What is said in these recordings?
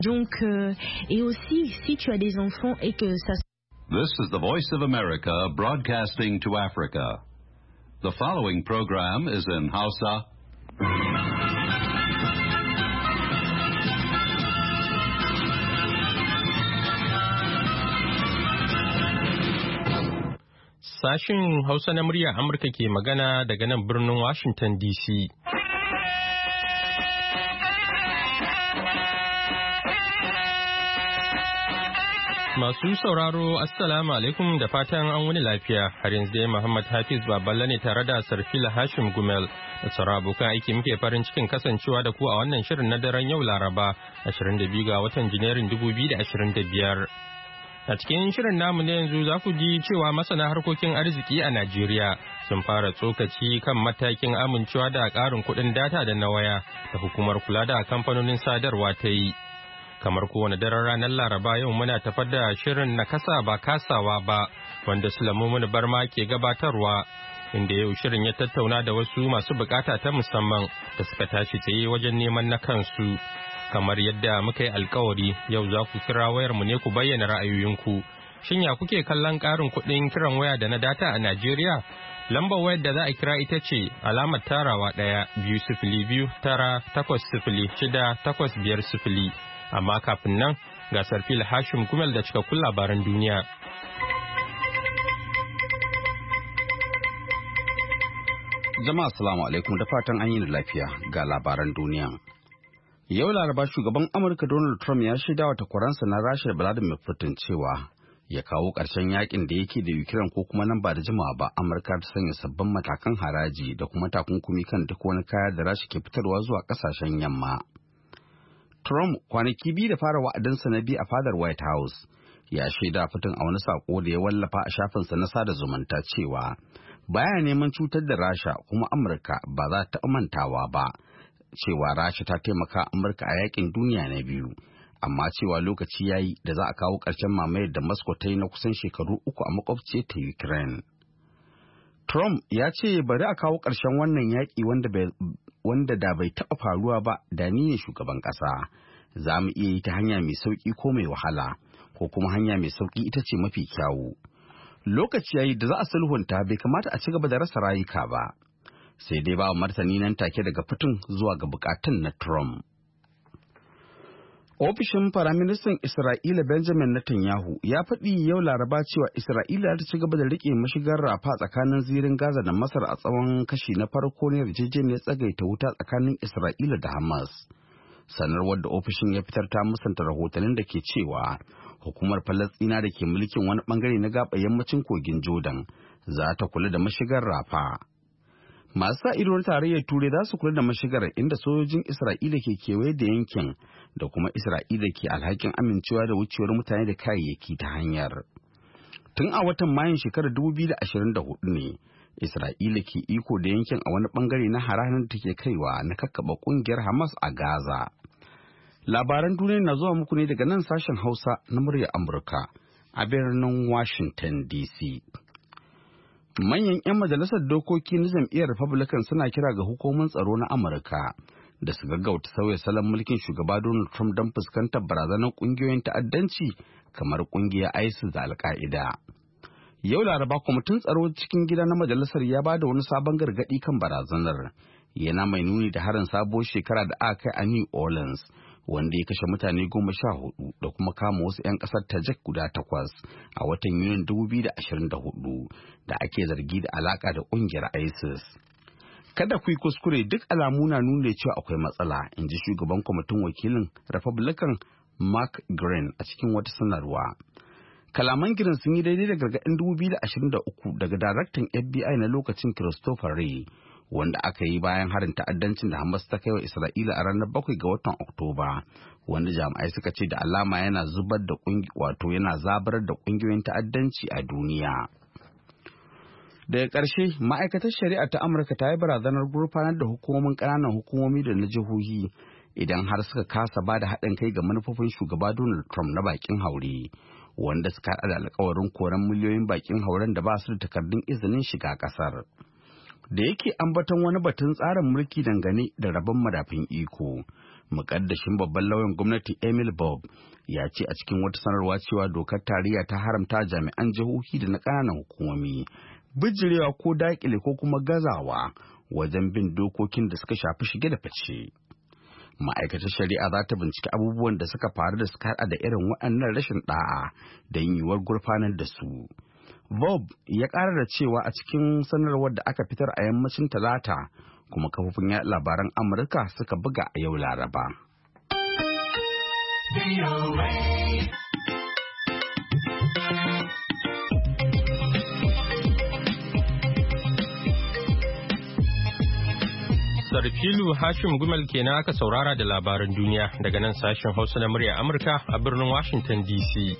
Donc, et aussi, si tu as des enfants et que ça... This is the Voice of America broadcasting to Africa. The following program is in Hausa. Sashin Hausa na murya Amurka ke magana daga nan birnin Washington DC. Masu sauraro, Assalamu alaikum da fatan an wani lafiya. Har yanzu dai Muhammad Hafiz Baballa ne tare da Sarfila Hashim Gumel da sauran abokan aiki muke farin cikin kasancewa da ku a wannan shirin na daren yau Laraba 22 ga watan Janairun 2025. A cikin shirin namu na yanzu za ku ji cewa masana harkokin arziki a Najeriya sun fara tsokaci kan matakin amincewa da ƙarin kuɗin data da na waya da hukumar kula da kamfanonin sadarwa ta yi. Kamar kowane daren ranar Laraba yau muna tafar da shirin na kasa ba kasawa ba wanda Sulaimu Barma ke gabatarwa inda yau shirin ya tattauna da wasu masu bukata ta musamman da suka tashi tsaye wajen neman na kansu. Kamar yadda muka yi alkawari yau za ku kira wayarmu ne ku bayyana ra'ayoyinku. Shin ya kuke kallon ƙarin kuɗin kiran waya da na data a Najeriya? Lambar wayar da za a kira ita ce alamar tarawa 1-2-0-2-8-0-6-8-5-0. Amma kafin nan ga Sarfil Hashim Gumel da cikakkun labaran duniya. Jama'a assalamu alaikum da fatan an yi lafiya ga labaran duniya. Yau Laraba shugaban Amurka Donald Trump ya shaida wa takwaransa na Rasha Vladimir Putin cewa ya kawo ƙarshen yakin da yake da Ukraine ko kuma nan ba da jimawa ba Amurka ta sanya sabbin matakan haraji da kuma takunkumi kan duk wani kaya da Rasha ke fitarwa zuwa ƙasashen yamma. Trump kwanaki biyu da fara wa'adinsa na biyu a fadar White House ya shaida Putin a wani sako da ya wallafa a shafinsa na sada zumunta cewa baya neman cutar da Rasha kuma Amurka ba za ta mantawa ba cewa Rasha ta taimaka Amurka a yakin duniya na biyu amma cewa lokaci yayi da za a kawo ƙarshen mamayar da Moscow ta yi na kusan shekaru 3 a makwabciyar ta Ukraine. Trump ya ce bari a kawo ƙarshen wannan yaƙi wanda da bai taɓa faruwa ba da ni ne shugaban ƙasa. Za mu iya yi ta hanya mai sauƙi ko mai wahala, ko kuma hanya mai sauƙi ita ce mafi kyawu. Lokaci yayi da za a sulhunta bai kamata a ci gaba da rasa rayuka ba. Sai dai ba martani nan take daga Putin zuwa ga bukatun na Trump. Ofishin Firaministan Isra'ila Benjamin Netanyahu ya faɗi yau Laraba cewa Isra'ila ta ci gaba da riƙe mashigar Rafa tsakanin zirin Gaza da Masar a tsawon kashi na farko ne yarjejeniyar tsagaita wuta tsakanin Isra'ila da Hamas. Sanarwar da ofishin ya fitar ta musanta rahotannin da ke cewa hukumar Falasɗina da ke mulkin wani bangare na gaɓar yammacin kogin Jordan za ta kula da mashigar Rafa. Masu sa ido na tarayyar Turai za su kula da mashigar inda sojojin Isra'ila ke kewaye da yankin da kuma Isra'ila ke alhakin amincewa da wucewar mutane da kayayyaki ta hanyar. Tun a watan Mayun shekarar 2024 ne Isra'ila ke iko da yankin a wani bangare na hare-haren da take kaiwa na kakkaba kungiyar Hamas a Gaza. Labaran duniya na zuwa muku ne daga nan sashen Hausa na muryar Amurka a birnin Washington DC. Manyan 'yan majalisar dokoki na jam'iyyar Republican suna kira ga hukumomin tsaro na Amurka da su gaggauta sauya salon mulkin shugaba Donald Trump don fuskantar barazanar ƙungiyoyin ta'addanci kamar ƙungiyar ISIS da Al-Qaeda. Yau Laraba kwamitin tsaro cikin gida na majalisar ya ba da wani sabon gargaɗi kan barazanar. Yana mai nuni da harin sabuwar shekara da aka kai a New Orleans wanda ya kashe mutane 14 da kuma kama wasu 'yan ƙasar Tajik guda 8 a watan Yunin 2024 da ake zargi da alaƙa da ƙungiyar ISIS. Kada ku yi kuskure, duk alamu na nuna cewa akwai matsala, in ji shugaban kwamitin wakilin Republican Mark Green a cikin wata sanarwa. Kalaman Green sun yi daidai da gargaɗin 2023 daga daraktan FBI na lokacin Christopher Wray, wanda aka yi bayan harin ta'addancin da Hamas ta kai wa Isra'ila a ranar 7 ga watan Oktoba, wanda jami'ai suka ce da alama yana yana zabar da ƙungiyoyin ta'addanci a duniya. Daga ƙarshe, ma'aikatar shari'a ta Amurka ta yi barazanar gurfanar da hukumomin ƙananan hukumomi da na jihohi idan har suka kasa ba da haɗin kai ga manufofin shugaba Donald Trump na bakin haure, wanda suka haɗa da alkawarin koran miliyoyin bakin hauren da ba su da takardun izinin shiga ƙasar. Da yake ambaton wani batun tsarin mulki dangane da rabon madafin iko, Mukaddashin babban lauyan gwamnati Emil Bob ya ce a cikin wata sanarwa cewa dokar tarayya ta haramta jami'an jihohi da na ƙananan hukumomi bijirewa ko daƙile ko kuma gazawa wajen bin dokokin da suka shafi shige da fice. Ma'aikatar shari'a za ta binciki abubuwan da suka faru da suka haɗa da irin waɗannan rashin ɗa'a da yiwuwar gurfanar da su. Bob ya ƙara da cewa a cikin sanarwar da aka fitar a yammacin Talata kuma kafofin yaɗa labaran Amurka suka buga a yau Laraba. Sarfilu Hashim Gumel kenan aka saurara da labaran duniya daga nan sashen Hausa na murya Amurka a birnin Washington DC.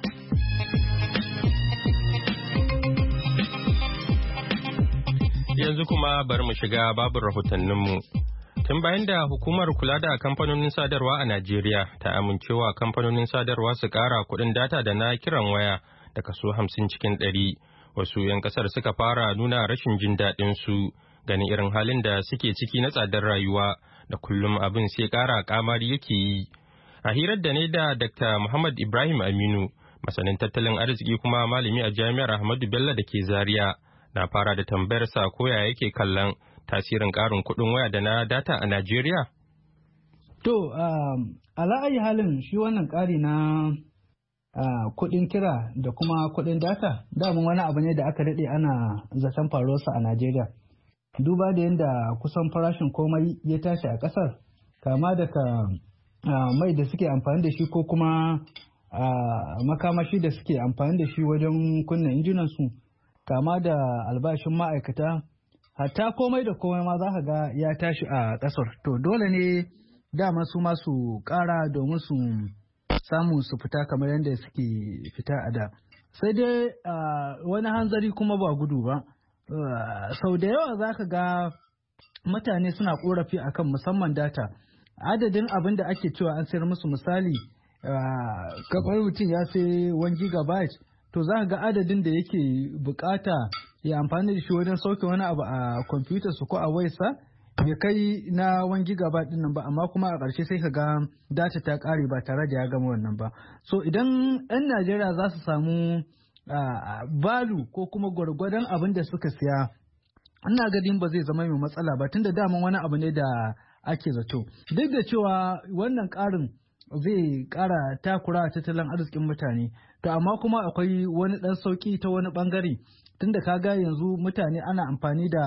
Yanzu kuma bari mu shiga babin rahotanninmu. Tun bayan da hukumar kula da kamfanonin sadarwa a Najeriya ta amincewa kamfanonin sadarwa su ƙara kuɗin data da na kiran waya da kaso 50 cikin 100, wasu 'yan ƙasar suka fara nuna rashin jin daɗin su ganin irin halin da suke ciki na tsadar rayuwa da kullum abin sai ƙara ƙamari yake yi. A hirar da ne da Dr. Muhammad Ibrahim Aminu, masanin tattalin arziki kuma malami a Jami'ar Ahmadu Bello da ke Zaria, na fara da tambayar sa koya yake kallon tasirin ƙarin kuɗin waya da na data a Najeriya? To, ala'ayi halin shi wannan ƙari na kuɗin kira da kuma kuɗin data, damun wani abu ne da aka daɗe ana zaton faruwarsa a Najeriya. Duba da yadda kusan farashin komai ya tashi a ƙasar, kama daga mai da suke amfani da shi ko kuma makamashi da suke amfani da shi wajen kunna injinansu, kama da albashin ma'aikata, hatta komai da komai ma za ka ga ya tashi a ƙasar. To dole ne dama su masu ƙara domin su samu su fita kamar yadda suke fita a da. Sai dai wani hanzari kuma ba gudu ba. Sau da yawa za ka ga mutane suna ƙorafi akan musamman data. Adadin abin da ake cewa an sayar musu, misali kamar mutum ya sai 1 gigabyte, to za ka ga adadin da yake bukata ya amfani da shi wajen sauke wani abu a kwamfutar su ko a wayarsa bai kai na 1 gigabyte din nan ba, amma kuma a ƙarshe sai ka ga data ta ƙare ba tare da ya gama wannan ba. So idan 'yan Najeriya za su samu balu ko kuma gwargwadon abin da suka siya, ina gadin ba zai zama mai matsala ba, tunda daman wani abu ne da ake zato. Duk da cewa wannan ƙarin zai ƙara takura tattalin arzikin mutane, to amma kuma akwai wani ɗan sauƙi ta wani ɓangare, tunda ka ga yanzu mutane ana amfani da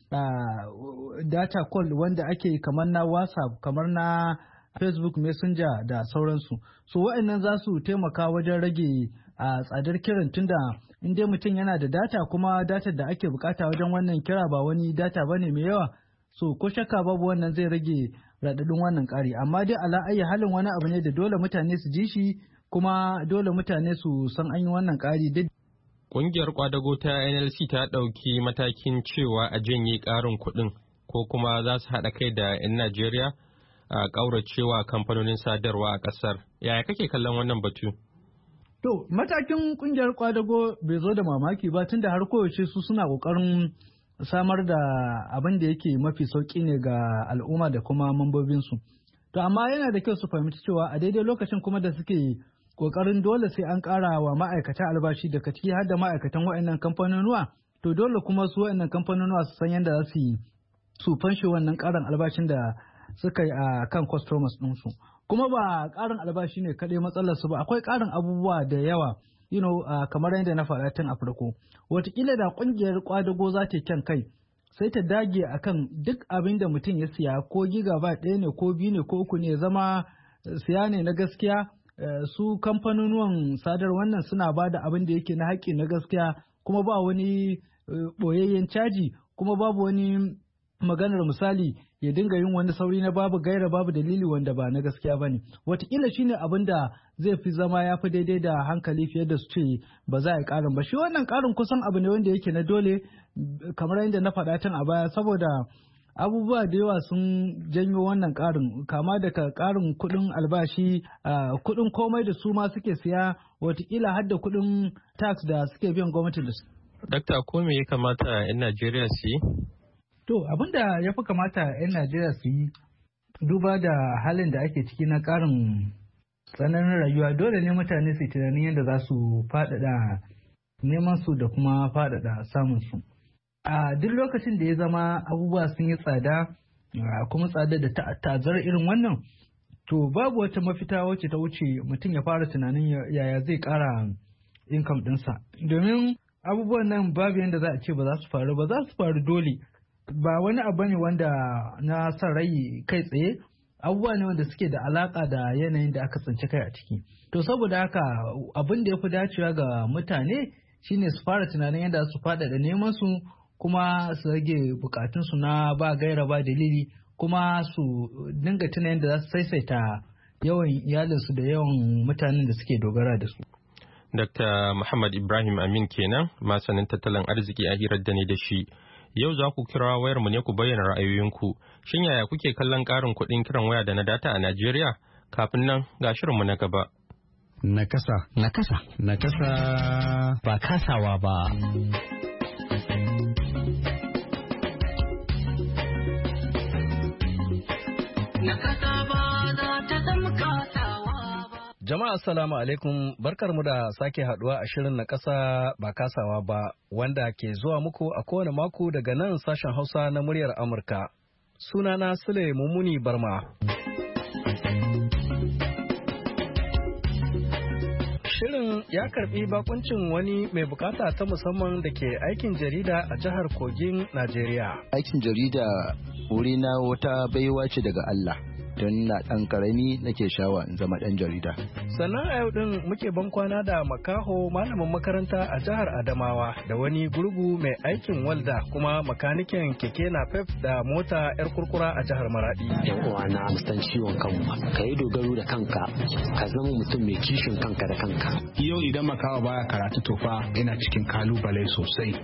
data call wanda ake kamar na WhatsApp, kamar na Facebook Messenger da sauransu. So wa'annan za su taimaka wajen rage tsadar kiran, tunda in dai mutum yana da data, kuma data da ake bukata wajen wannan kira ba wani data bane mai yawa, so ko shakka babu wannan zai rage raɗaɗin wannan ƙari. Amma dai ala ayyi halin wani abu ne da dole mutane su ji shi, kuma dole mutane su san an yi wannan ƙari. Ƙungiyar kwadago ta NLC ta ɗauki matakin cewa a janye ƙarin kuɗin, ko kuma za su haɗa kai da 'yan Najeriya a ƙauracewa kamfanonin sadarwa a ƙasar. Yaya kake kallon wannan batu? To, matakin ƙungiyar kwadago bai zo da mamaki ba, tunda har koyaushe su suna ƙoƙarin samar da abin da yake mafi sauƙi ne ga al'umma da kuma mambobinsu. To, amma yana da kyau su fahimci cewa a daidai lokacin kuma da suke ƙoƙarin dole sai an ƙara wa ma'aikata albashi, daga ciki har da ma'aikatan wa'annan kamfanonuwa, to dole kuma su wa'annan kamfanonuwa su san yadda za su yi su fanshe wannan ƙarin albashin da suka yi a kan customers ɗinsu. Kuma ba ƙarin albashi ne kaɗai matsalar su ba, akwai ƙarin abubuwa da yawa, kamar yadda na faɗa tun a farko. Wataƙila da ƙungiyar ƙwadago za ta kyan kai, sai ta dage akan duk abin da mutum ya siya, ko gigabyte 1 ne ko 2 ne ko 3 ne, zama siya ne na gaskiya. Su kamfanonuwan sadarwar nan suna ba da abin da yake na haƙƙi na gaskiya, kuma ba wani ɓoyayyen caji, kuma babu wani maganar misali ya dinga yin wani sauri na babu gaira babu dalili wanda ba na gaskiya ba ne. Wataƙila shi ne abin da zai fi zama ya fi daidai da hankali fiye da su ce ba za a yi ƙarin ba. Shi wannan ƙarin kusan abu ne wanda yake na dole, kamar yadda na faɗa tun a baya, saboda abubuwa da yawa sun janyo wannan ƙarin, kama daga ƙarin kuɗin albashi, kuɗin komai da su ma suke siya, watakila har da kuɗin tax da suke biyan gwamnati da su. Dakta, ko me ya kamata 'yan Najeriya su yi? To, abin da ya fi kamata 'yan Najeriya su yi, duba da halin da ake ciki na ƙarin tsananin rayuwa dole ne mutane su tunanin yadda za su faɗaɗa neman su da kuma faɗaɗa samun su. A duk lokacin da ya zama abubuwa sun yi tsada kuma tsada da ta'azzara irin wannan to babu wata mafita wacce ta wuce mutum ya fara tunanin yaya zai ƙara income ɗinsa. Domin abubuwan nan babu yadda za a ce ba za su faru ba, za su faru dole. Ba wani abu ne wanda na son rai kai tsaye, abubuwa ne wanda suke da alaka da yanayin da aka tsinci kai a ciki. To saboda haka abin da ya fi dacewa ga mutane shine su fara tunanin yadda su faɗaɗa neman su kuma su rage bukatunsu na ba gaira ba dalili kuma su dinga tuna yadda za su saisaita yawan iyalinsu da yawan mutanen da suke dogara da su. Dr. Muhammad Ibrahim Amin kenan masanin tattalin arziki a hirar da ne da shi. Yau za ku kira wayar mu ne ku bayyana ra'ayoyinku. Shin yaya kuke kallon ƙarin kuɗin kiran waya da na data a Najeriya? Kafin nan ga shirinmu na gaba. Nakasa. Nakasa. Nakasa. Ba kasawa ba. Jama'a assalamu alaikum, barkarmu da sake haduwa a shirin na ƙasa ba kasawa ba wanda ke zuwa muku a kowane mako daga nan sashen Hausa na muryar Amurka. Sunana Sule Mummuni Barma. Shirin ya karbi bakuncin wani mai bukata ta musamman da ke aikin jarida a jihar Kogin, Najeriya. Aikin jarida wurina wata baiwa ce daga Allah. Don na ɗan ƙarami nake shawa in zama ɗan jarida. Sannan a yau ɗin muke ban kwana da makaho malamin makaranta a jihar Adamawa da wani gurgu mai aikin walda kuma makanikin keke napep da mota 'yar kurkura a jihar Maradi. Yan uwana san ciwon kanmu ka yi dogaro da kanka ka zama mutum mai kishin kanka da kanka. Yau idan makawa baya karatu tofa ina cikin kalubale sosai.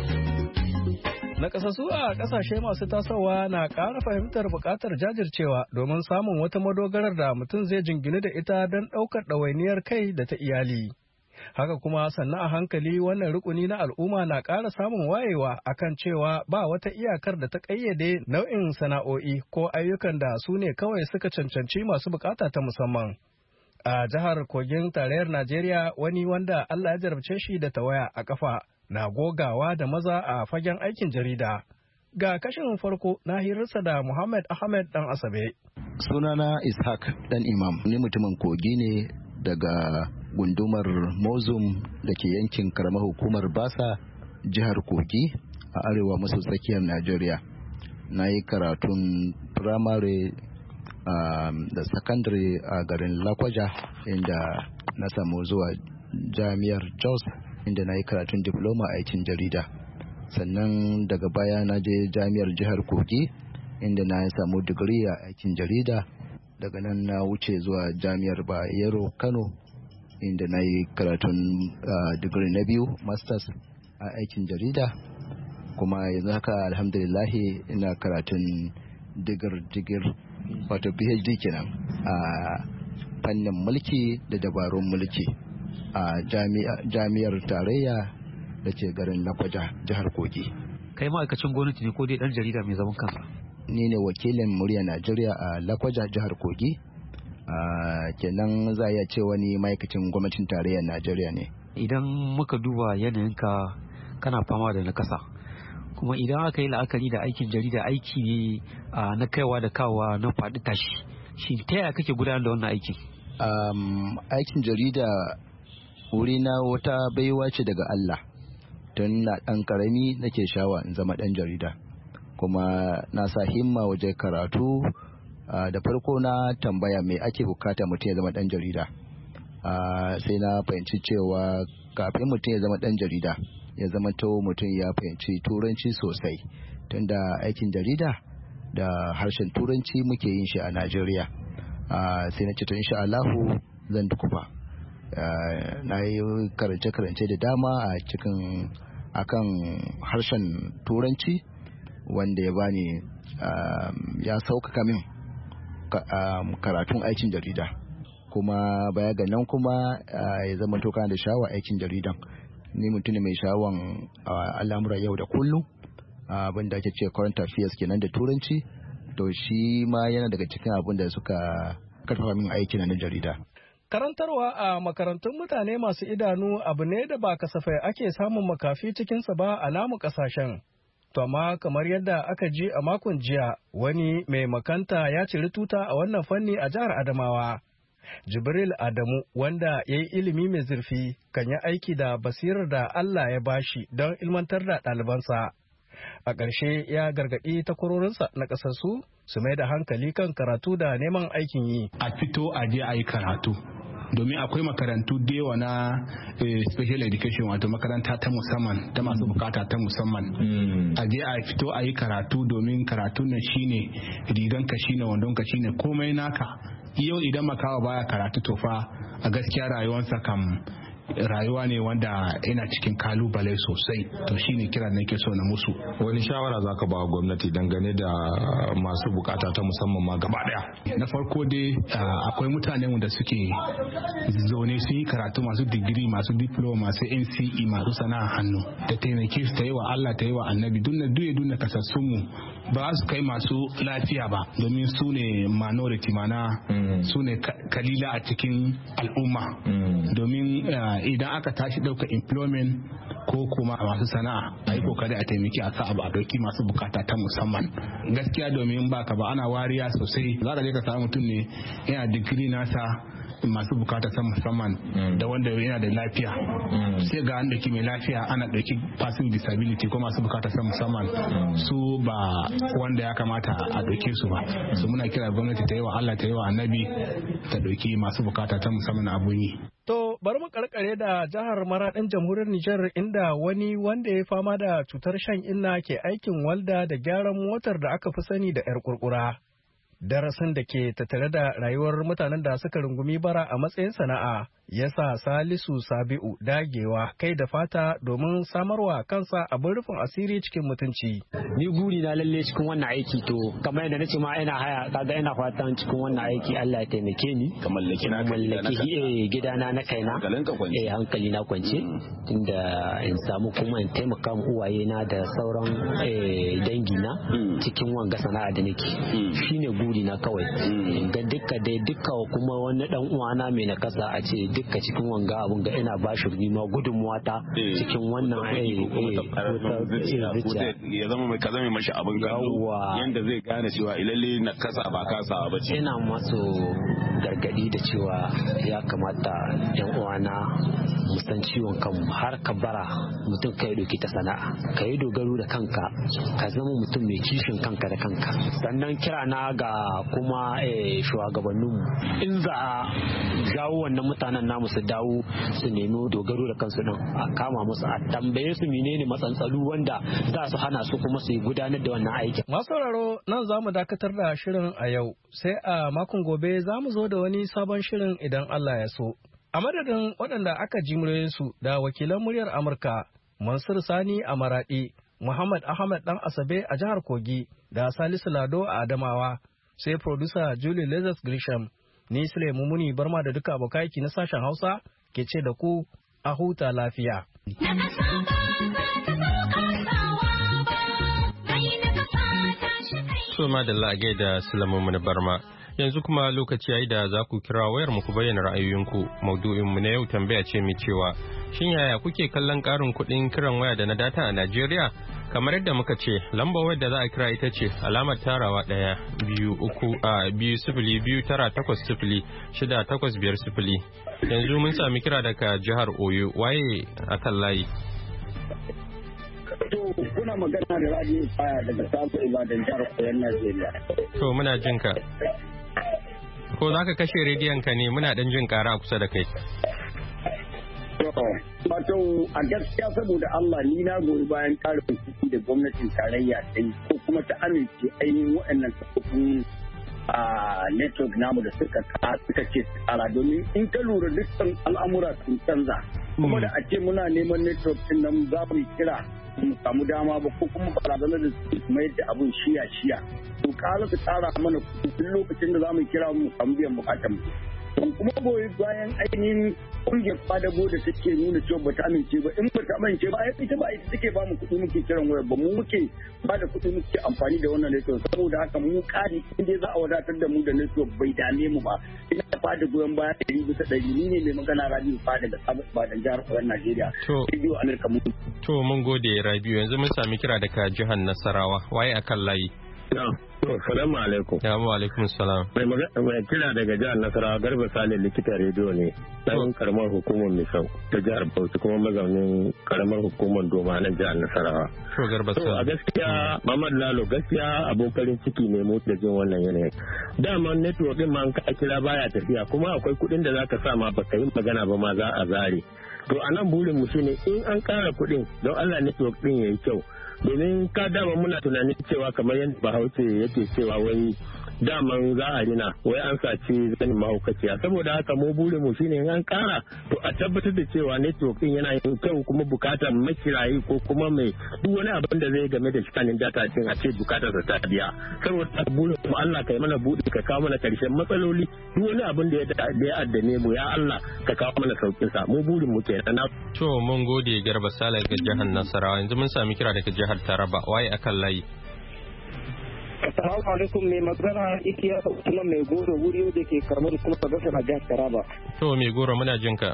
Nakasassu a ƙasashe masu tasowa na ƙara fahimtar buƙatar jajircewa domin samun wata madogarar da mutum zai jingine da ita don ɗaukar ɗawainiyar kai da ta iyali. Haka kuma sannan a hankali wannan rukuni na al'umma na ƙara samun wayewa akan cewa ba wata iyakar da ta ƙayyade nau'in sana'o'i ko ayyukan da su ne kawai suka cancanci masu buƙata ta musamman. A jihar Kogin tarayyar Najeriya wani wanda Allah ya jarabce shi da tawaya a ƙafa na gogawa da maza a fagen aikin jarida. Ga kashin farko na hirarsa da Muhammad Ahmed dan Asabe. Sunana Ishaq dan Imam, ni mutumin Kogi ne daga gundumar Mozum da ke yankin karamar hukumar Basa, jihar Kogi a arewa maso tsakiyar Najeriya. Na yi karatun firamare da sakandare a garin Lakwaja inda na samu zuwa jami'ar Jos inda na yi karatun diploma a aikin jarida. Sannan daga baya na je jami'ar jihar Kogi inda na samu digiri a aikin jarida. Daga nan na wuce zuwa jami'ar Bayero Kano inda na yi karatun digiri na biyu masters a aikin jarida. Kuma yanzu haka alhamdulillahi ina karatun digir wato PhD kenan a fannin mulki da dabarun mulki a jami'ar tarayya da ke garin Lakwaja, jihar Kogi. Kai ma'aikacin gwamnati ne ko dai ɗan jarida mai zaman kansa? Ni ne wakilin murya Najeriya a Lakwaja, jihar Kogi. Kenan za a iya ce wani ma'aikacin gwamnatin tarayyar Najeriya ne. Idan muka duba yanayinka kana fama da nakasa. Kuma idan aka yi la'akari da aikin jarida aiki ne na kaiwa da kawowa na faɗi tashi. Shi ta yaya kake gudanar da wannan aikin? Aikin jarida wurina wata baiwa ce daga Allah. Tun na ɗan ƙarami nake shawa in zama ɗan jarida. Kuma na sa himma waje karatu. Da farko na tambaya me ake bukata mutum ya zama ɗan jarida. Sai na fahimci cewa kafin mutum ya zama ɗan jarida ya zama to mutum ya fahimci turanci sosai. Tunda aikin jarida da harshen turanci muke yin shi a Najeriya. Sai na ce to insha Allahu zan dukufa. Na yi karance-karance da dama akan harshen turanci wanda ya bani ya sauƙaƙa min karatun aikin jarida. Kuma baya ga nan kuma ya zama to kana da sha'awa aikin jaridan. Ni mutum ne mai sha'awan al'amura yau da kullum abin da ake ce current affairs kenan da turanci. to shi ma yana daga cikin abin da suka karfafa min aiki na jarida. Karantarwa a makarantun mutane masu idanu abu ne da ba kasafai ake samun makafi cikinsa ba a namu kasashen. To amma kamar yadda aka ji a makon jiya, wani mai makanta ya ciri tuta a wannan fanni a jihar Adamawa. Jibril Adamu, wanda ya yi ilimi mai zurfi, kan yi aiki da basirar da Allah ya bashi don ilmantar da ɗalibansa. A ƙarshe ya gargaɗi takwarorinsa na ƙasarsu su mai da hankali kan karatu da neman aikin yi. A fito a je a yi karatu. Domin akwai makarantu da yawa na special education, wato makaranta ta musamman ta masu bukata ta musamman. A je a fito a yi karatu, domin karatu nan shine riganka, shine wandonka, shine komai naka. Yau idan makawa baya karatu to fa a gaskiya rayuwarsa kam rayuwa ne wanda yana cikin kalubale sosai. To shine kira da nake so na musu. Wani shawara zaka ba gwamnati dangane da masu bukata ta musamman ma gaba daya? Na farko dai akwai mutane da suke zaune sun yi karatu, masu digiri, masu diploma, masu NCE, masu sana'a hannu, da taimake su ta yi wa Allah, ta yi wa annabi, dunna kasassun mu ba su kai masu lafiya ba, domin su ne minority, mana su ne kalila a cikin al'umma. Domin idan aka tashi ɗauka employment ko kuma masu sana'a, a yi kokari a taimaki a sa abu a ɗauki masu bukata ta musamman. Gaskiya domin baka ba ana wariya sosai. Za ka je ka samu mutum ne yana digiri nasa masu bukata ta musamman da wanda yana da lafiya, sai ga an ɗauki mai lafiya ana ɗauki passing disability ko masu bukata ta musamman, su ba wanda ya kamata a ɗauke su ba. Su muna kira gwamnati ta yi wa Allah, ta yi wa annabi, ta ɗauki masu bukata ta musamman abun yi. To bari mu karkare da jihar Maraɗin jamhuriyar Nijar, inda wani wanda ya fama da cutar shan inna ke aikin walda da gyaran motar da aka fi sani da 'yar kurkura. Darasin da ke tattare da rayuwar mutanen da suka rungumi bara a matsayin sana'a ya sa Salisu Sabi'u dagewa kai da fata domin samarwa kansa abin rufin asiri cikin mutunci. Ni guri na lalle cikin wannan aiki, to kamar yadda nace ma ina haya, kaga ina fatan cikin wannan aiki Allah ya taimake ni ka mallaki gidana na kaina, hankali na kwance, tunda in samu kuma in taimaka mu uwaye na da sauran dangi na cikin wanga sana'a da nake. Shine guri na kawai. Ga dukka kuma wani dan uwana mai nakasa a ce dukka cikin wanga abun ga ina ba shi ma gudunmuwa ta cikin wannan ya zama mai kaza mai mashi abin gado yanda zai gane cewa ilalle na kasa ba kasa ba ce. Ina masu gargadi da cewa ya kamata yan uwana mu san ciwon kanmu, har ka bara mutum kai doki ta sana'a, ka yi dogaro da kanka, ka zama mutum mai kishin kanka da kanka. Sannan kira na ga kuma shugabanninmu, in za a jawo wannan mutanen namu su dawo su nemi dogaro da kansu din, a kama musu, a tambaye su menene matsantsalu wanda za su hana su kuma su gudanar da wannan aikin. Masu sauraro, nan za mu dakatar da shirin a yau, sai a makon gobe za mu zo da wani sabon shirin idan Allah ya so. A madadin waɗanda aka ji muryoyinsu da wakilan muryar Amurka, Mansur Sani a Maraɗi, Muhammad Ahmad Dan Asabe a jihar Kogi, da Salisu Lado a Adamawa, sai producer Julie Lazarus Grisham. Ni Sule Mumuni Barma da duka abokai na sashen Hausa ke ce da ku a huta lafiya. So madalla da Sule Mumuni Barma. Yanzu kuma lokaci yayi da za ku kira wayar mu ku bayyana ra'ayoyinku. Maudu'in mu na yau tambaya ce mai cewa shin yaya kuke kallon karin kuɗin kiran waya da na data a Najeriya? Kamar yadda muka ce, lambar wadda za a kira ita ce alamar tarawa 1-2-3-8-0-6-8-5-0. Yanzu mun sami kira daga jihar Oyo, waye a kan layi. To, kuna magana da Radio Faya daga Sabo Ibadan jihar Oyo, Najeriya. To, muna jin ka. Ko za ka kashe rediyon ka ne, muna ɗan jin ƙara kusa da kai. Wato a gaskiya saboda Allah ni na goyi bayan karin kuɗi da gwamnatin tarayya ta yi ko kuma ta amince ainihin waɗannan kafofin network namu da suka ce tsara, domin in ka lura dukkan al'amura sun canza kuma da a ce muna neman network din nan za mu kira mu samu dama ba ko kuma barazana da su mai da abun shiya to kala su tsara mana kuɗi lokacin da za mu kira mu samu biyan bukatan mu. kuma goyi bayan ainihin kungiyar kwadago da take nuna cewa bata amince ba in bata amince ba ai ita ba ita take ba mu kuɗi muke kiran wayar ba mu muke ba da kuɗi muke amfani da wannan network saboda haka mu kari inda za a wadatar da mu da network bai dame mu ba ina fada goyon baya 100% ni ne mai magana Rabiu fada da ba da jihar Kwara Najeriya Radio America mu to mun gode Rabiu yanzu mun sami kira daga jihar Nasarawa waye akan layi Salamu alaikum. Wa alaikum salam. Mai kira daga jihar Nasarawa Garba Sale likita rediyo ne. Dan karamar hukumar Misau ta jihar Bauchi kuma mazaunin karamar hukumar Doma na jihar Nasarawa. To Garba Sale. A gaskiya Muhammad Lalo gaskiya abun farin ciki ne mu da jin wannan yanayin. Dama network din ma ka kira baya tafiya kuma akwai kuɗin da zaka sa ma baka yi magana ba ma za a zare. To anan burin mu shine in an ƙara kuɗin don Allah network din yayi kyau. Domin ka dama muna tunanin cewa kamar yadda Bahaushe yake cewa wai daman za a rina wai an sace zanin mahaukaciya saboda haka mu burin mu shine in an kara to a tabbatar da cewa network din yana yin kyau kuma bukatar makirayi ko kuma mai duk wani abin da zai game da shikanin data din a ce bukatar ta biya saboda burin mu Allah kai mana buɗe ka kawo mana karshen matsaloli duk wani abin da ya addane mu ya Allah ka kawo mana saukin sa mu burin mu kenan. To mun gode Garba Sale ga jihar Nasarawa yanzu mun sami kira daga jihar Taraba waye akan layi. Assalamu alaikum mai magana ikiya kuma mai goro wuri da ke karamar kuma gasa a jihar Taraba. To mai goro muna jin ka.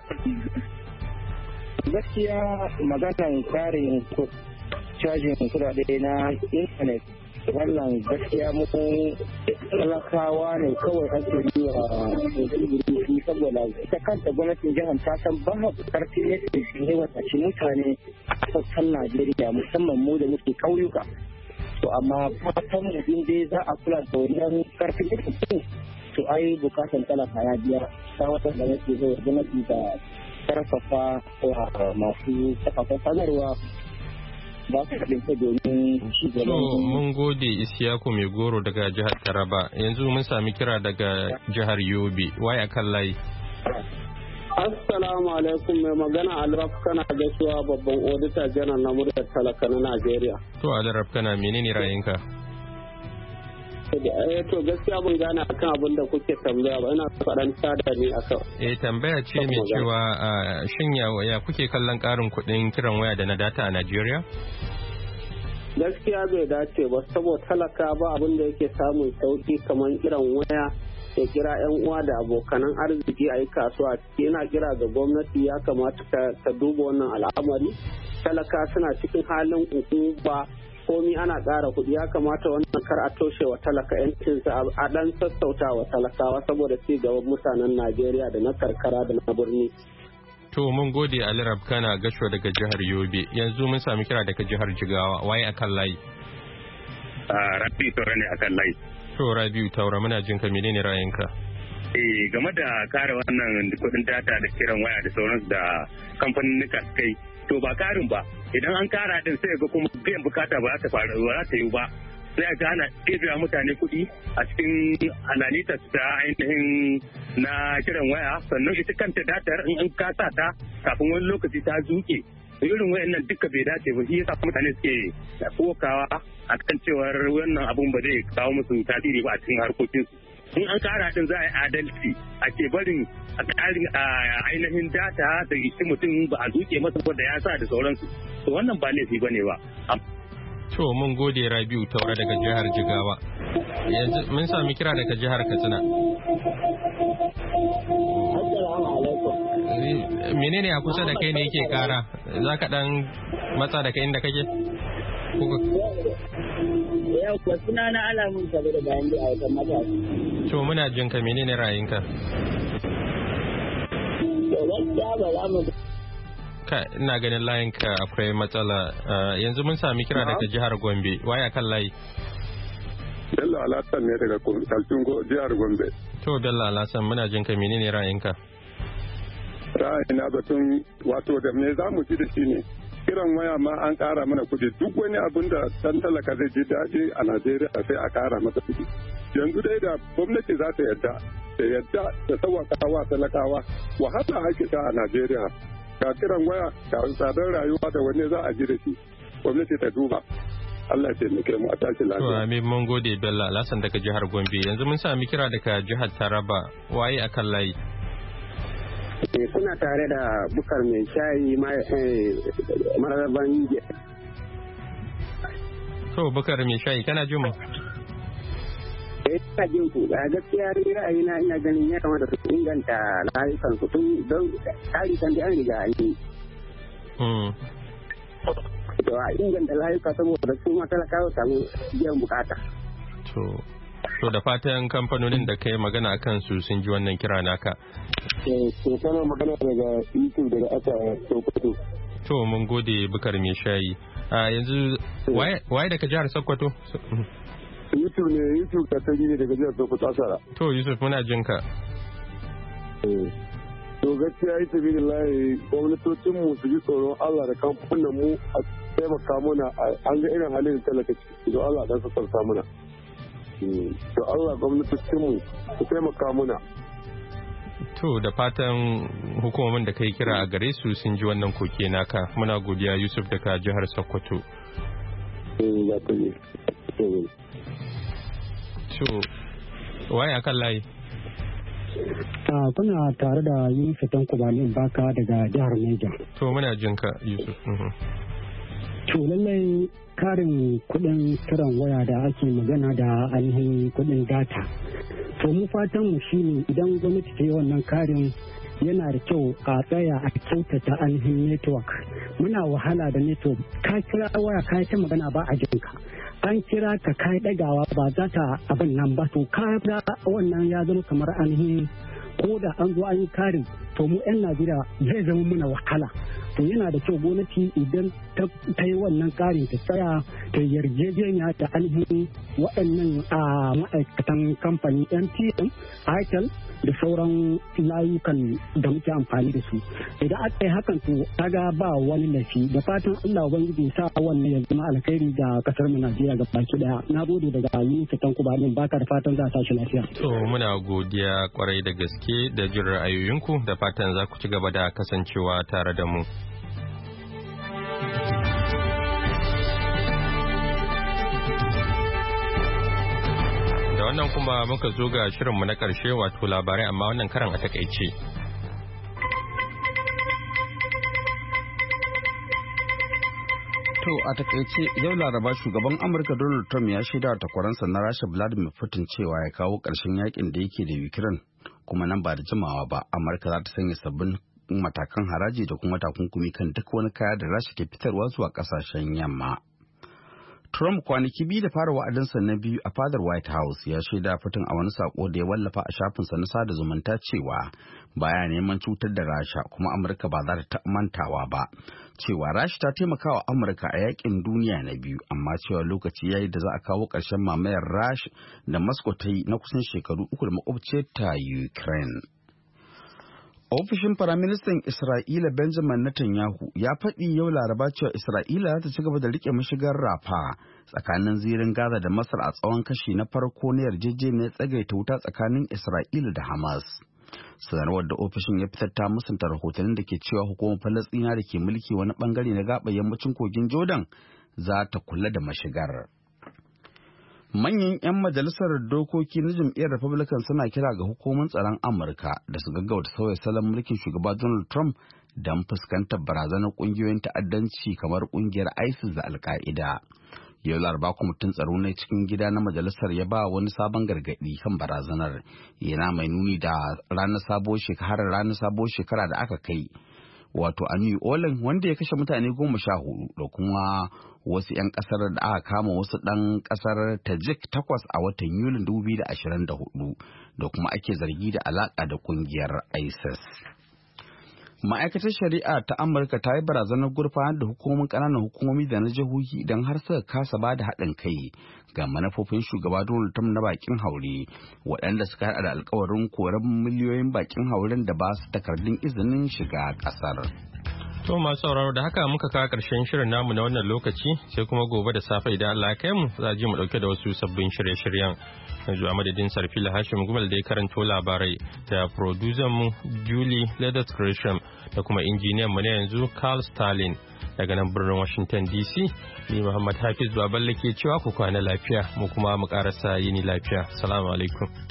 Gaskiya maganan karin cajin kudade na intanet wannan gaskiya mu talakawa ne kawai ake yi wa saboda ita kanta gwamnatin jihar ta san ba karfi ne da wata ci mutane a sassan Najeriya musamman mu da muke ƙauyuka. To amma fatan mu in dai za a kula da wannan karfin da to ai bukatan talaka ya biya ta wata da yake zai gwamnati da karfafa masu kafafen sanarwa ba su haɗin ta domin shi gaban. So mun gode Isiyaku mai goro daga jihar Taraba yanzu mun sami kira daga jihar Yobe waye akan layi. Assalamu alaikum mai magana Alraf kana gaisuwa babban odita janar na muryar talaka na Najeriya. To Alraf kana menene ra'ayinka? To gaskiya mun gane akan abin da kuke tambaya ba ina faɗan tada ne akan. Tambaya ce mai cewa shin ya kuke kallon ƙarin kuɗin kiran waya da na data a Najeriya? Gaskiya bai dace ba saboda talaka ba abin da yake samun sauki kamar kiran waya ya kira 'yan uwa da abokanan arziki a yi kasuwa yana kira ga gwamnati ya kamata ta duba wannan al'amari talaka suna cikin halin ukuba komi ana ƙara kuɗi ya kamata wannan kar a toshe wa talaka yancinsa a ɗan sassauta wa talakawa saboda ci gaban mutanen Najeriya da na karkara da na birni. To mun gode Ali Rabkana Gasho daga jihar Yobe yanzu mun sami kira daga jihar Jigawa waye akan layi. Rabi Taura ne akan layi. To Rabiu Taura muna jin ka menene ra'ayinka? Game da kare wannan kudin data da kiran waya da sauransu da kamfanin suka yi to ba karin ba idan an kara din sai ga kuma biyan bukata ba za ta faru ba za ta yi ba sai ga ana ɗebewa mutane kuɗi a cikin alalita ta ainihin na kiran waya sannan ita kanta datar in an kasa ta kafin wani lokaci ta zuke irin wayannan duka bai dace ba shi yasa mutane suke kokawa akan cewar wannan abun ba zai kawo musu tasiri ba a cikin harkokinsu in an kara din za a yi adalci a ke barin a karin ainihin data da isi mutum ba a zuke masa da ya sa da sauransu to wannan ba laifi bane ba. To mun gode Rabiu Taura daga jihar Jigawa yanzu mun sami kira daga jihar Katsina. Menene a kusa da kai ne yake kara za ka dan matsa da kai inda kake? Yau kuwa suna na alamun sabi da bayan da aikan matasa. To muna jin ka menene ra'ayinka? To gaskiya ba za mu ina ganin layinka akwai matsala yanzu mun sami kira daga jihar Gombe waye kan layi? Bello Alasan ne daga Kaltun jihar Gombe. To Bello Alasan muna jin ka menene ra'ayinka? Ra'ayina batun wato da me za mu ji da shi ne kiran waya ma an kara mana kuɗi duk wani abin da dan talaka zai ji daɗi a Najeriya sai a kara masa kuɗi. Yanzu dai da gwamnati za ta yadda da sauwaka wa talakawa wahala ake ta a Najeriya. Ga kiran waya ga tsadar rayuwa da wani za a ji da shi gwamnati ta duba Allah ya taimake mu a tashi lafiya. To amin mun gode Bello Alhassan daga jihar Gombe. Yanzu mun sami kira daga jihar Taraba. Waye akan layi? Suna tare da Bukar mai shayi mararraban. To Bukar mai shayi kana jin mu? Ina jin ku gaskiya ra'ayina ina ganin ya kamata su inganta layukan su tun don tarikan da an riga an yi. To a inganta layuka saboda su matalakawa samu biyan bukata. To da fatan kamfanonin da kai magana akan su sun ji wannan kira naka. To kana magana daga YouTube daga aka Sokoto. To mun gode Bukar mai shayi. Yanzu waye daga jihar Sokoto? YouTube ka tagi ne daga jihar Sokoto Asara. To Yusuf muna jin ka. To gaskiya ita bi lillahi gwamnatocin mu su ji tsoron Allah da kamfanin mu a taimaka mana an ga irin halin talaka ciki don Allah dan su sarta mana. To Allah gwamnatocin mu su taimaka mana. To da fatan hukumomin da kai kira a gare su sun ji wannan koke naka. Muna godiya Yusuf daga jihar Sokoto. To waye akan layi? Kuna tare da Yusuf Tankubani Baka daga jihar Niger. To muna jin ka Yusuf. To lallai karin kudin kiran waya da ake magana da ainihin kudin data. To mu fatan mu shine idan gwamnati ta yi wannan karin yana da kyau a tsaya a kyautata ainihin network. Muna wahala da network. Ka kira waya ka ta magana ba a jinka. An kira ka kai dagawa ba za ta abin nan ba to ka wannan ya zama kamar ainihin ko da an zo an yi karin to mu 'yan Najeriya zai zama muna wahala. To yana da kyau gwamnati idan ta yi wannan karin ta tsaya ta yarjejeniya da ainihin waɗannan ma'aikatan kamfani MTN, Airtel da sauran layukan da muke amfani da su. Idan aka yi hakan to kaga ba wani lafi da fatan Allah ubangiji sa wannan ya zama alkhairi ga kasar mu Najeriya ga baki daya. Na gode daga Yusuf Tankubani Baka da fatan za a tashi lafiya. To muna godiya kwarai da gaske da jin ra'ayoyinku da fatan za ku ci gaba da kasancewa tare da mu. Da wannan kuma muka zo ga shirinmu na ƙarshe wato labarai amma wannan karan a takaice. To a takaice yau Laraba shugaban Amurka Donald Trump ya shaida wa takwaransa na Rasha Vladimir Putin cewa ya kawo ƙarshen yakin da yake da Ukraine kuma nan ba da jimawa ba Amurka za ta sanya sabbin matakan haraji da kuma takunkumi kan duk wani kaya da Rasha ke fitarwa zuwa ƙasashen yamma. Trump kwanaki biyu da fara wa'adinsa na biyu a fadar White House ya shaida Putin a wani sako da ya wallafa a shafinsa na sada zumunta cewa baya neman cutar da Rasha kuma Amurka ba za ta mantawa ba. Cewa Rasha ta taimaka wa Amurka a yakin duniya na biyu amma cewa lokaci yayi da za a kawo ƙarshen mamayar Rasha da Moscow ta yi na kusan shekaru 3 da makwabciyar ta Ukraine. Ofishin Firaministan Isra'ila Benjamin Netanyahu ya faɗi yau Laraba cewa Isra'ila za ta ci gaba da riƙe mashigar Rafa tsakanin zirin Gaza da Masar a tsawon kashi na farko na yarjejeniyar tsagaita wuta tsakanin Isra'ila da Hamas. Sanarwar da ofishin ya fitar ta musanta rahotannin da ke cewa hukumar Falasɗina da ke mulki wani bangare na gaɓar yammacin kogin Jordan za ta kula da mashigar. Manyan 'yan majalisar dokoki na jam'iyyar Republican suna kira ga hukumomin tsaron Amurka da su gaggauta sauya salon mulkin shugaba Donald Trump don fuskantar barazanar kungiyoyin ta'addanci kamar kungiyar ISIS da Al-Qaeda. Yau Laraba kwamitin tsaro na cikin gida na majalisar ya ba wani sabon gargaɗi kan barazanar yana mai nuni da ranar sabuwar shekara da aka kai. Wato a New Orleans wanda ya kashe mutane 14 da kuma wasu 'yan kasar da aka kama wasu ɗan kasar Tajik 8 a watan Yulin 2024 da kuma ake zargi da alaƙa da ƙungiyar ISIS. Ma'aikatar shari'a ta Amurka ta yi barazanar gurfanar da hukumomin ƙananan hukumomi da na jihohi idan har suka kasa ba da haɗin kai ga manufofin shugaba Donald Trump na bakin haure waɗanda suka haɗa da alkawarin koran miliyoyin bakin hauren da ba su takardun izinin shiga ƙasar. To masu sauraro da haka muka kawo ƙarshen shirin namu na wannan lokaci sai kuma gobe da safe idan Allah ya kai mu za a ji mu ɗauke da wasu sabbin shirye-shiryen. yanzu a madadin Sarfila Hashim Gumal da ya karanto labarai da producer mu Julie Leathers Gresham da kuma injiniyan mu na yanzu Carl Stalin daga nan birnin Washington DC ni Muhammad Hafiz Baballe ke cewa ku kwana lafiya mu kuma mu karasa yini lafiya. Assalamu alaikum.